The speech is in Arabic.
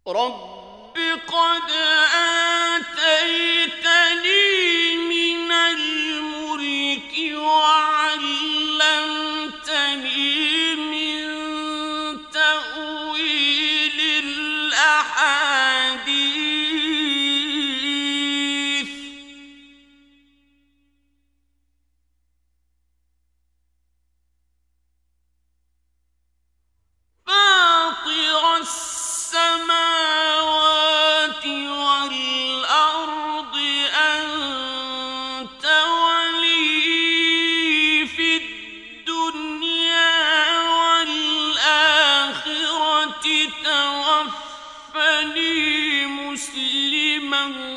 رب قد آتيتني من الملك وعلمتني من تأويل الأحاديث فاطر السماوات والأرض أنت ولي في الدنيا والآخرة توفني مسلما